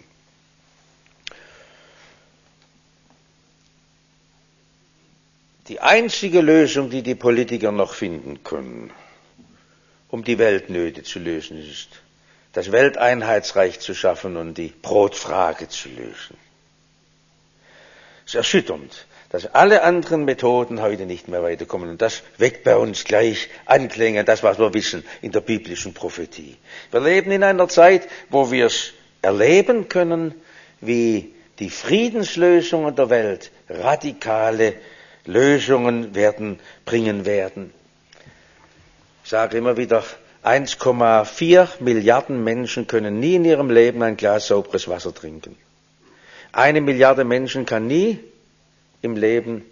Die einzige Lösung, die die Politiker noch finden können, um die Weltnöte zu lösen, ist, das Welteinheitsreich zu schaffen und die Brotfrage zu lösen. Es ist erschütternd, dass alle anderen Methoden heute nicht mehr weiterkommen. Und das weckt bei uns gleich Anklänge, das, was wir wissen in der biblischen Prophetie. Wir leben in einer Zeit, wo wir es erleben können, wie die Friedenslösungen der Welt radikale Lösungen bringen werden. Ich sage immer wieder, 1,4 Milliarden Menschen können nie in ihrem Leben ein Glas sauberes Wasser trinken. 1 Milliarde Menschen kann nie im Leben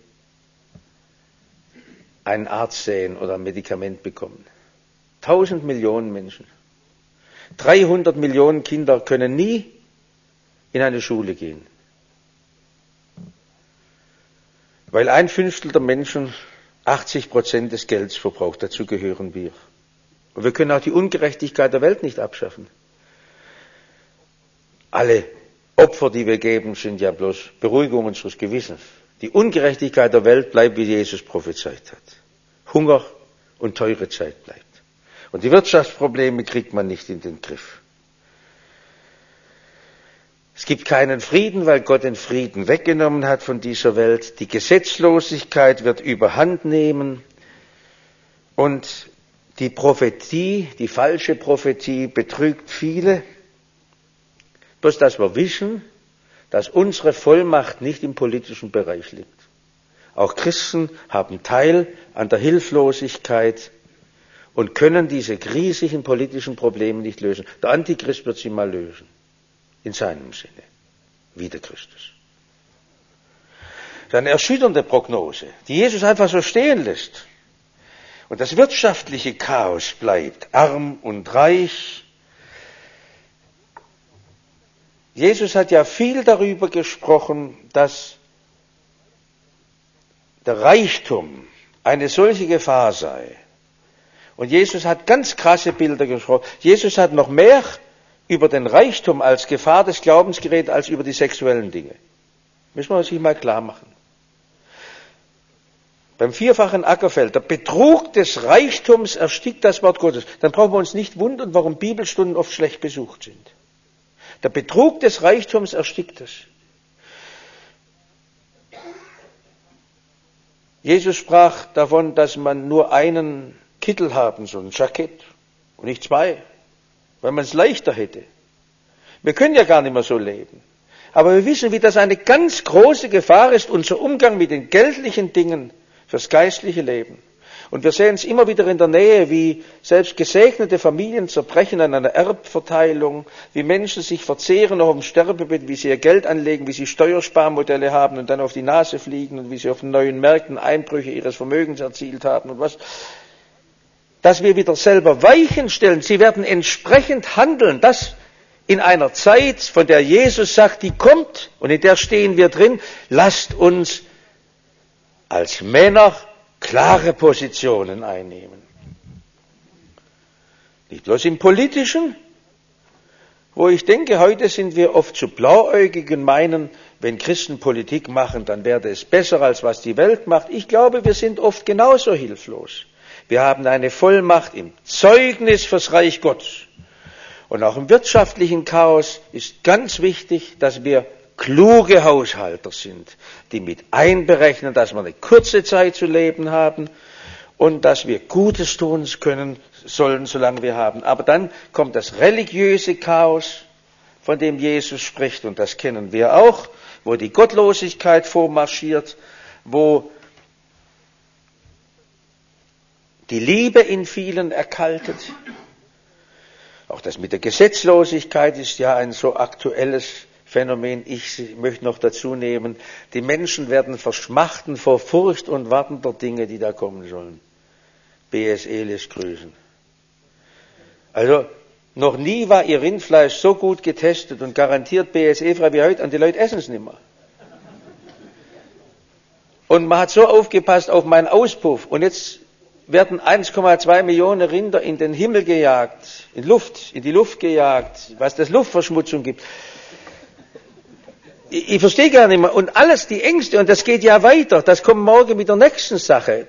einen Arzt sehen oder ein Medikament bekommen. 1000 Millionen Menschen. 300 Millionen Kinder können nie in eine Schule gehen. Weil 1/5 der Menschen 80% des Gelds verbraucht. Dazu gehören wir. Und wir können auch die Ungerechtigkeit der Welt nicht abschaffen. Alle Opfer, die wir geben, sind ja bloß Beruhigung unseres Gewissens. Die Ungerechtigkeit der Welt bleibt, wie Jesus prophezeit hat. Hunger und teure Zeit bleibt. Und die Wirtschaftsprobleme kriegt man nicht in den Griff. Es gibt keinen Frieden, weil Gott den Frieden weggenommen hat von dieser Welt. Die Gesetzlosigkeit wird überhand nehmen. Und die Prophetie, die falsche Prophetie, betrügt viele. Bloß, dass wir wissen, dass unsere Vollmacht nicht im politischen Bereich liegt. Auch Christen haben Teil an der Hilflosigkeit und können diese riesigen politischen Probleme nicht lösen. Der Antichrist wird sie mal lösen. In seinem Sinne. Wie der Christus. Das ist eine erschütternde Prognose, die Jesus einfach so stehen lässt. Und das wirtschaftliche Chaos bleibt, arm und reich. Jesus hat ja viel darüber gesprochen, dass der Reichtum eine solche Gefahr sei. Und Jesus hat ganz krasse Bilder gesprochen. Jesus hat noch mehr über den Reichtum als Gefahr des Glaubens geredet, als über die sexuellen Dinge. Müssen wir uns sich mal klar machen. Beim vierfachen Ackerfeld, der Betrug des Reichtums erstickt das Wort Gottes. Dann brauchen wir uns nicht wundern, warum Bibelstunden oft schlecht besucht sind. Der Betrug des Reichtums erstickt es. Jesus sprach davon, dass man nur einen Kittel haben soll, ein Jackett, und nicht 2, weil man es leichter hätte. Wir können ja gar nicht mehr so leben. Aber wir wissen, wie das eine ganz große Gefahr ist, unser Umgang mit den geldlichen Dingen fürs geistliche Leben. Und wir sehen es immer wieder in der Nähe, wie selbst gesegnete Familien zerbrechen an einer Erbverteilung, wie Menschen sich verzehren noch im Sterbebett, wie sie ihr Geld anlegen, wie sie Steuersparmodelle haben und dann auf die Nase fliegen und wie sie auf den neuen Märkten Einbrüche ihres Vermögens erzielt haben und was. Dass wir wieder selber Weichen stellen, sie werden entsprechend handeln, das in einer Zeit, von der Jesus sagt, die kommt und in der stehen wir drin, lasst uns als Männer klare Positionen einnehmen. Nicht bloß im Politischen, wo ich denke, heute sind wir oft zu blauäugig und meinen, wenn Christen Politik machen, dann werde es besser, als was die Welt macht. Ich glaube, wir sind oft genauso hilflos. Wir haben eine Vollmacht im Zeugnis fürs Reich Gottes. Und auch im wirtschaftlichen Chaos ist ganz wichtig, dass wir kluge Haushalter sind, die mit einberechnen, dass wir eine kurze Zeit zu leben haben und dass wir Gutes tun sollen, solange wir haben. Aber dann kommt das religiöse Chaos, von dem Jesus spricht, und das kennen wir auch, wo die Gottlosigkeit vormarschiert, wo die Liebe in vielen erkaltet. Auch das mit der Gesetzlosigkeit ist ja ein so aktuelles Phänomen, ich möchte noch dazu nehmen, die Menschen werden verschmachten vor Furcht und Warten der Dinge, die da kommen sollen. BSE lässt grüßen. Also, noch nie war ihr Rindfleisch so gut getestet und garantiert BSE-frei wie heute, und die Leute essen es nicht mehr. Und man hat so aufgepasst auf meinen Auspuff, und jetzt werden 1,2 Millionen Rinder in den Himmel gejagt, in die Luft gejagt, was das Luftverschmutzung gibt. Ich verstehe gar nicht mehr. Und alles, die Ängste, und das geht ja weiter, das kommt morgen mit der nächsten Sache.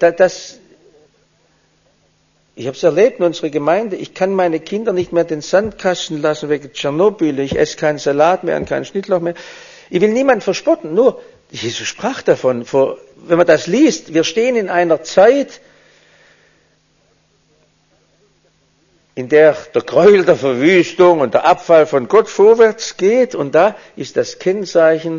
Ich habe es erlebt in unserer Gemeinde, ich kann meine Kinder nicht mehr den Sandkasten lassen wegen Tschernobyl, ich esse keinen Salat mehr und keinen Schnittlauch mehr. Ich will niemanden verspotten, nur Jesus sprach davon, wenn man das liest, wir stehen in einer Zeit, in der der Gräuel der Verwüstung und der Abfall von Gott vorwärts geht, und da ist das Kennzeichen,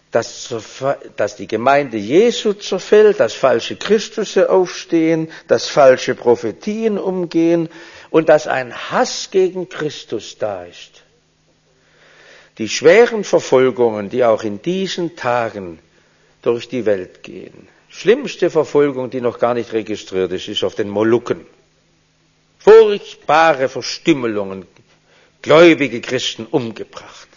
dass die Gemeinde Jesu zerfällt, dass falsche Christusse aufstehen, dass falsche Prophetien umgehen und dass ein Hass gegen Christus da ist. Die schweren Verfolgungen, die auch in diesen Tagen durch die Welt gehen. Schlimmste Verfolgung, die noch gar nicht registriert ist, ist auf den Molukken. Furchtbare Verstümmelungen, gläubige Christen umgebracht.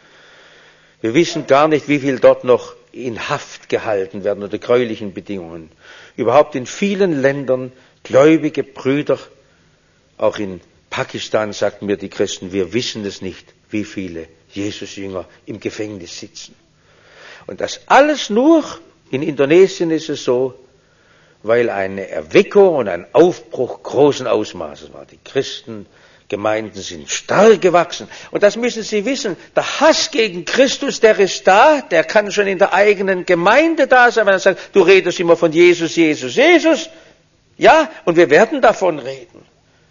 Wir wissen gar nicht, wie viel dort noch in Haft gehalten werden unter gräulichen Bedingungen. Überhaupt in vielen Ländern gläubige Brüder, auch in Pakistan sagten mir die Christen, wir wissen es nicht, wie viele Jesus-Jünger im Gefängnis sitzen. Und das alles nur, in Indonesien ist es so, weil eine Erweckung und ein Aufbruch großen Ausmaßes war. Die Christengemeinden sind stark gewachsen. Und das müssen Sie wissen, der Hass gegen Christus, der ist da, der kann schon in der eigenen Gemeinde da sein, wenn er sagt, du redest immer von Jesus, Jesus, Jesus. Ja, und wir werden davon reden.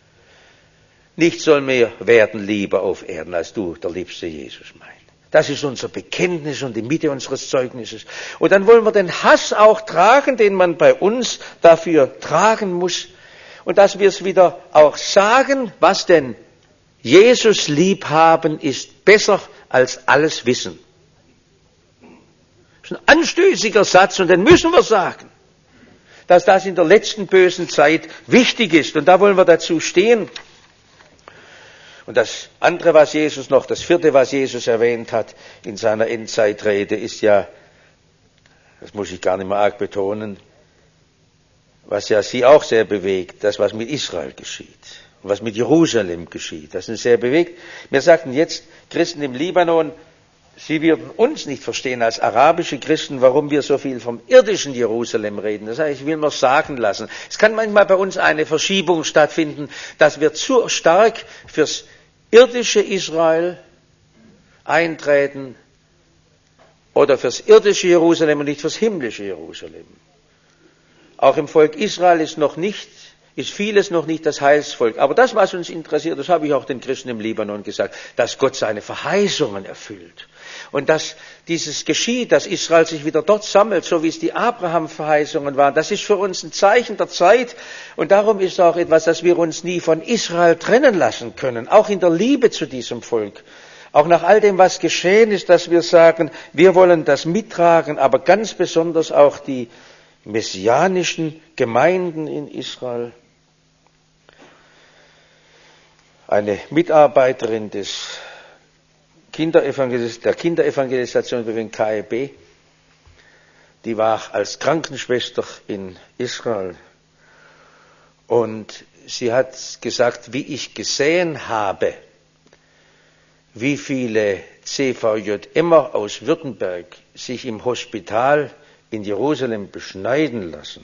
Nichts soll mehr werden lieber auf Erden, als du, der liebste Jesus, mein. Das ist unser Bekenntnis und die Mitte unseres Zeugnisses. Und dann wollen wir den Hass auch tragen, den man bei uns dafür tragen muss. Und dass wir es wieder auch sagen, was denn Jesus lieb haben, ist besser als alles Wissen. Das ist ein anstößiger Satz, und den müssen wir sagen. Dass das in der letzten bösen Zeit wichtig ist. Und da wollen wir dazu stehen. Und das andere, das vierte, was Jesus erwähnt hat in seiner Endzeitrede, ist ja, das muss ich gar nicht mehr arg betonen, was ja Sie auch sehr bewegt, das, was mit Israel geschieht und was mit Jerusalem geschieht. Das ist sehr bewegt. Mir sagten jetzt Christen im Libanon, sie würden uns nicht verstehen als arabische Christen, warum wir so viel vom irdischen Jerusalem reden. Das heißt, ich will mir sagen lassen. Es kann manchmal bei uns eine Verschiebung stattfinden, dass wir zu stark fürs irdische Israel eintreten oder fürs irdische Jerusalem und nicht fürs himmlische Jerusalem. Auch im Volk Israel ist vieles noch nicht das Heilsvolk. Aber das, was uns interessiert, das habe ich auch den Christen im Libanon gesagt, dass Gott seine Verheißungen erfüllt. Und dass dieses geschieht, dass Israel sich wieder dort sammelt, so wie es die Abraham-Verheißungen waren, das ist für uns ein Zeichen der Zeit. Und darum ist auch etwas, dass wir uns nie von Israel trennen lassen können, auch in der Liebe zu diesem Volk. Auch nach all dem, was geschehen ist, dass wir sagen, wir wollen das mittragen, aber ganz besonders auch die messianischen Gemeinden in Israel. Eine Mitarbeiterin der Kinderevangelisation über den KEB, die war als Krankenschwester in Israel, und sie hat gesagt, wie ich gesehen habe, wie viele CVJMer aus Württemberg sich im Hospital in Jerusalem beschneiden lassen,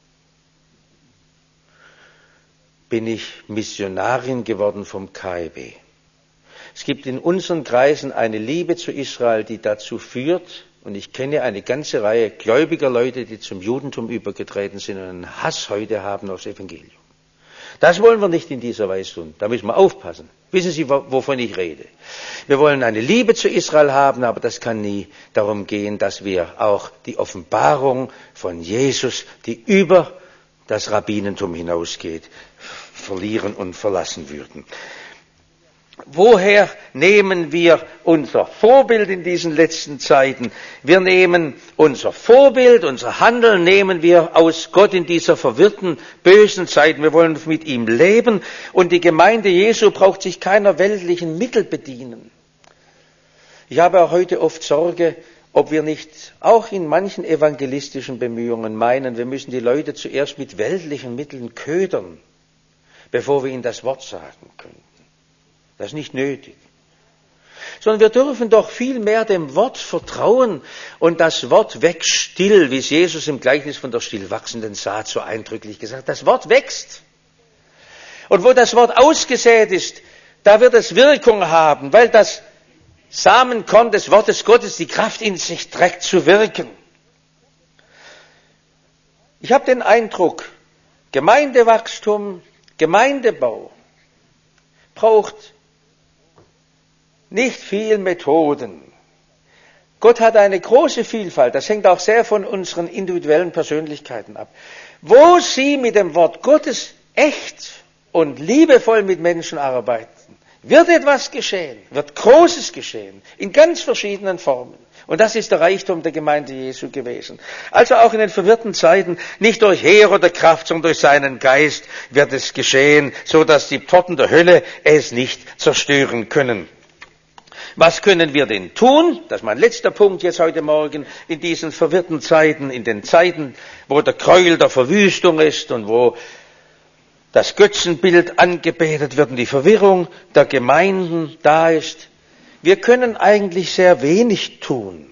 bin ich Missionarin geworden vom KEB. Es gibt in unseren Kreisen eine Liebe zu Israel, die dazu führt, und ich kenne eine ganze Reihe gläubiger Leute, die zum Judentum übergetreten sind und einen Hass heute haben aufs Evangelium. Das wollen wir nicht in dieser Weise tun. Da müssen wir aufpassen. Wissen Sie, wovon ich rede? Wir wollen eine Liebe zu Israel haben, aber das kann nie darum gehen, dass wir auch die Offenbarung von Jesus, die über das Rabbinentum hinausgeht, verlieren und verlassen würden. Woher nehmen wir unser Vorbild in diesen letzten Zeiten? Wir nehmen unser Vorbild, unser Handeln nehmen wir aus Gott in dieser verwirrten, bösen Zeit. Wir wollen mit ihm leben und die Gemeinde Jesu braucht sich keiner weltlichen Mittel bedienen. Ich habe auch heute oft Sorge, ob wir nicht auch in manchen evangelistischen Bemühungen meinen, wir müssen die Leute zuerst mit weltlichen Mitteln ködern, bevor wir ihnen das Wort sagen können. Das ist nicht nötig. Sondern wir dürfen doch viel mehr dem Wort vertrauen und das Wort wächst still, wie es Jesus im Gleichnis von der stillwachsenden Saat so eindrücklich gesagt hat. Das Wort wächst. Und wo das Wort ausgesät ist, da wird es Wirkung haben, weil das Samenkorn des Wortes Gottes die Kraft in sich trägt zu wirken. Ich habe den Eindruck, Gemeindewachstum, Gemeindebau braucht nicht viel Methoden. Gott hat eine große Vielfalt, das hängt auch sehr von unseren individuellen Persönlichkeiten ab. Wo Sie mit dem Wort Gottes echt und liebevoll mit Menschen arbeiten, wird etwas geschehen, wird Großes geschehen, in ganz verschiedenen Formen. Und das ist der Reichtum der Gemeinde Jesu gewesen. Also auch in den verwirrten Zeiten, nicht durch Heer oder Kraft, sondern durch seinen Geist wird es geschehen, so dass die Pforten der Hölle es nicht zerstören können. Was können wir denn tun? Das ist mein letzter Punkt jetzt heute Morgen in diesen verwirrten Zeiten, in den Zeiten, wo der Gräuel der Verwüstung ist und wo das Götzenbild angebetet wird und die Verwirrung der Gemeinden da ist. Wir können eigentlich sehr wenig tun.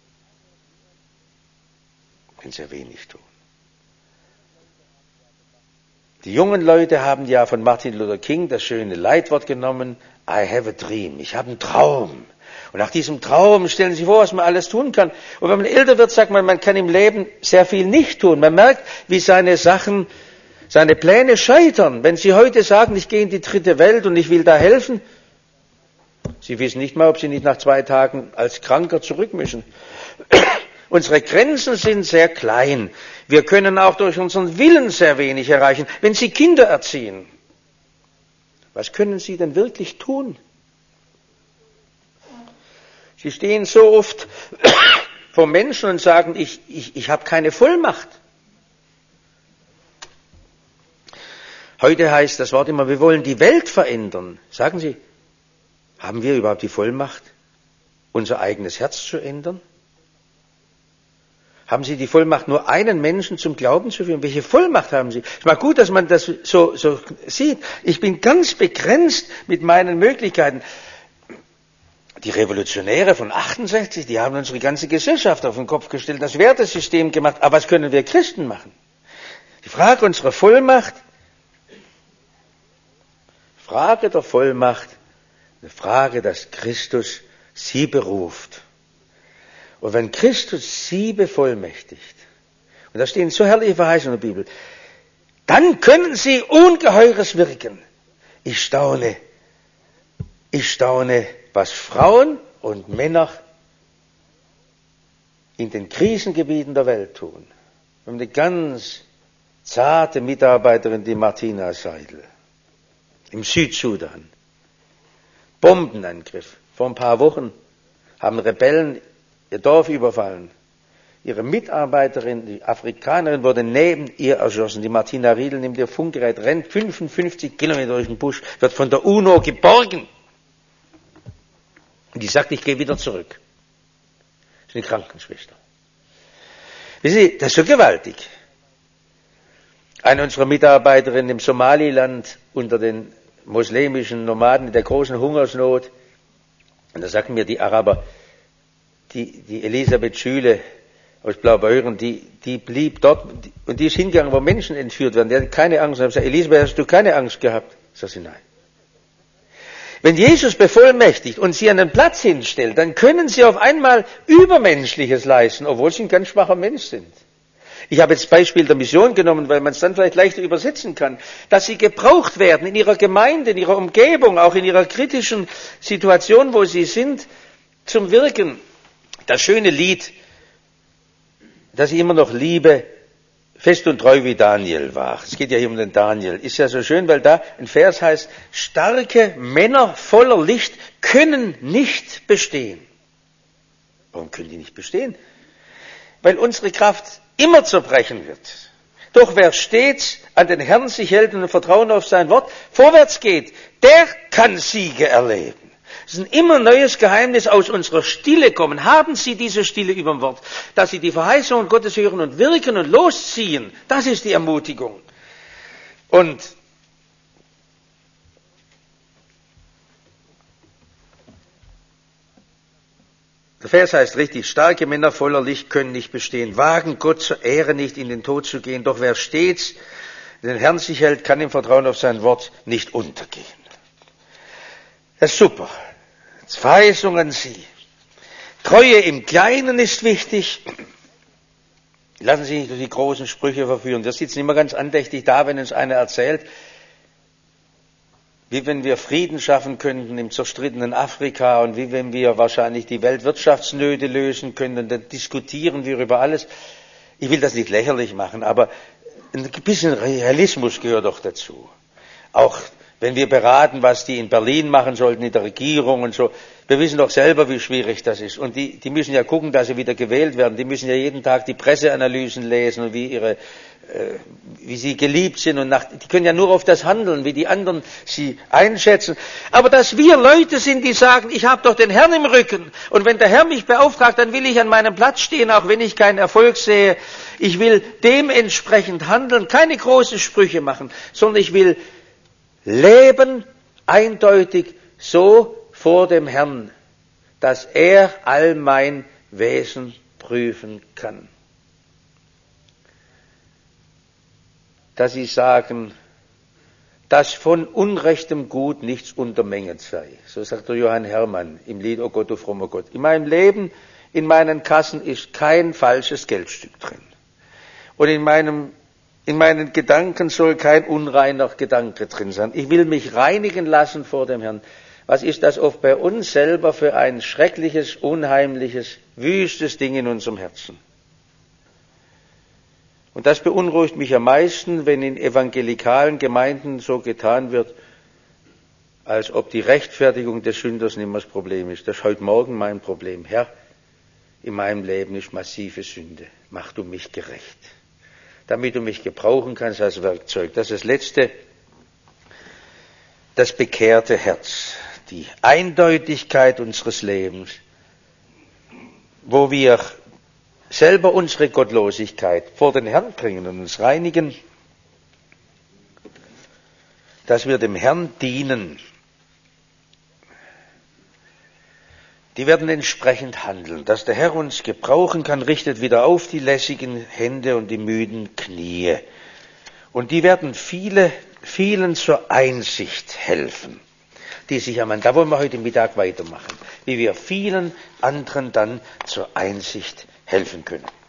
Wir können sehr wenig tun. Die jungen Leute haben ja von Martin Luther King das schöne Leitwort genommen, I have a dream. Ich habe einen Traum. Und nach diesem Traum stellen Sie sich vor, was man alles tun kann. Und wenn man älter wird, sagt man kann im Leben sehr viel nicht tun. Man merkt, wie seine Pläne scheitern. Wenn Sie heute sagen, ich gehe in die dritte Welt und ich will da helfen, Sie wissen nicht mal, ob Sie nicht nach 2 Tagen als Kranker zurück müssen. Unsere Grenzen sind sehr klein. Wir können auch durch unseren Willen sehr wenig erreichen. Wenn Sie Kinder erziehen, was können Sie denn wirklich tun? Sie stehen so oft vor Menschen und sagen, ich habe keine Vollmacht. Heute heißt das Wort immer, wir wollen die Welt verändern. Sagen Sie, haben wir überhaupt die Vollmacht, unser eigenes Herz zu ändern? Haben Sie die Vollmacht, nur einen Menschen zum Glauben zu führen? Welche Vollmacht haben Sie? Es ist mal gut, dass man das so sieht. Ich bin ganz begrenzt mit meinen Möglichkeiten. Die Revolutionäre von 68, die haben unsere ganze Gesellschaft auf den Kopf gestellt, das Wertesystem gemacht. Aber was können wir Christen machen? Die Frage unserer Vollmacht, Frage der Vollmacht, eine Frage, dass Christus sie beruft. Und wenn Christus sie bevollmächtigt, und da stehen so herrliche Verheißungen in der Bibel, dann können sie Ungeheures wirken. Ich staune, was Frauen und Männer in den Krisengebieten der Welt tun. Wir haben eine ganz zarte Mitarbeiterin, die Martina Seidel, im Südsudan. Bombenangriff. Vor ein paar Wochen haben Rebellen ihr Dorf überfallen. Ihre Mitarbeiterin, die Afrikanerin, wurde neben ihr erschossen. Die Martina Riedel nimmt ihr Funkgerät, rennt 55 Kilometer durch den Busch, wird von der UNO geborgen. Und die sagt, ich gehe wieder zurück. Das ist eine Krankenschwester. Wissen Sie, das ist so gewaltig. Eine unserer Mitarbeiterinnen im Somaliland unter den muslimischen Nomaden in der großen Hungersnot. Und da sagten mir die Araber, die Elisabeth Schüle aus Blaubeuren, die blieb dort und die ist hingegangen, wo Menschen entführt werden. Die hat keine Angst. Ich habe gesagt, Elisabeth, hast du keine Angst gehabt? Sagt sie, nein. Wenn Jesus bevollmächtigt und sie an den Platz hinstellt, dann können sie auf einmal Übermenschliches leisten, obwohl sie ein ganz schwacher Mensch sind. Ich habe jetzt das Beispiel der Mission genommen, weil man es dann vielleicht leichter übersetzen kann, dass sie gebraucht werden in ihrer Gemeinde, in ihrer Umgebung, auch in ihrer kritischen Situation, wo sie sind, zum Wirken. Das schöne Lied, das ich immer noch liebe, fest und treu wie Daniel war. Es geht ja hier um den Daniel. Ist ja so schön, weil da ein Vers heißt, starke Männer voller Licht können nicht bestehen. Warum können die nicht bestehen? Weil unsere Kraft immer zerbrechen wird. Doch wer stets an den Herrn sich hält und im Vertrauen auf sein Wort vorwärts geht, der kann Siege erleben. Es ist ein immer neues Geheimnis aus unserer Stille kommen. Haben Sie diese Stille über dem Wort, dass Sie die Verheißungen Gottes hören und wirken und losziehen. Das ist die Ermutigung. Und der Vers heißt richtig, starke Männer voller Licht können nicht bestehen, wagen Gott zur Ehre nicht in den Tod zu gehen, doch wer stets den Herrn sich hält, kann im Vertrauen auf sein Wort nicht untergehen. Das ist super. Jetzt Verheißungen Sie. Treue im Kleinen ist wichtig. Lassen Sie sich durch die großen Sprüche verführen. Wir sitzen immer ganz andächtig da, wenn uns einer erzählt, wie wenn wir Frieden schaffen könnten im zerstrittenen Afrika und wie wenn wir wahrscheinlich die Weltwirtschaftsnöte lösen können. Und dann diskutieren wir über alles. Ich will das nicht lächerlich machen, aber ein bisschen Realismus gehört doch dazu. Auch wenn wir beraten, was die in Berlin machen sollten, in der Regierung und so. Wir wissen doch selber, wie schwierig das ist. Und die müssen ja gucken, dass sie wieder gewählt werden. Die müssen ja jeden Tag die Presseanalysen lesen und wie sie geliebt sind. Und die können ja nur auf das handeln, wie die anderen sie einschätzen. Aber dass wir Leute sind, die sagen, ich habe doch den Herrn im Rücken. Und wenn der Herr mich beauftragt, dann will ich an meinem Platz stehen, auch wenn ich keinen Erfolg sehe. Ich will dementsprechend handeln, keine großen Sprüche machen, sondern ich will leben eindeutig so vor dem Herrn, dass er all mein Wesen prüfen kann. Dass sie sagen, dass von unrechtem Gut nichts untermenget sei. So sagt der Johann Hermann im Lied O Gott, o frommer Gott. In meinem Leben, in meinen Kassen ist kein falsches Geldstück drin. Und in meinen Gedanken soll kein unreiner Gedanke drin sein. Ich will mich reinigen lassen vor dem Herrn. Was ist das oft bei uns selber für ein schreckliches, unheimliches, wüstes Ding in unserem Herzen? Und das beunruhigt mich am meisten, wenn in evangelikalen Gemeinden so getan wird, als ob die Rechtfertigung des Sünders nicht mehr das Problem ist. Das ist heute Morgen mein Problem. Herr, in meinem Leben ist massive Sünde. Mach du mich gerecht, damit du mich gebrauchen kannst als Werkzeug. Das ist das Letzte, das bekehrte Herz, die Eindeutigkeit unseres Lebens, wo wir selber unsere Gottlosigkeit vor den Herrn bringen und uns reinigen, dass wir dem Herrn dienen. Die werden entsprechend handeln. Dass der Herr uns gebrauchen kann, richtet wieder auf die lässigen Hände und die müden Knie. Und die werden vielen zur Einsicht helfen, die sich ermannen. Da wollen wir heute Mittag weitermachen, wie wir vielen anderen dann zur Einsicht helfen können.